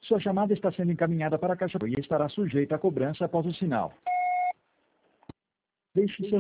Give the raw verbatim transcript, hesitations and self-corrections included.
Sua chamada está sendo encaminhada para a caixa e estará sujeita a cobrança após o sinal. Deixe seu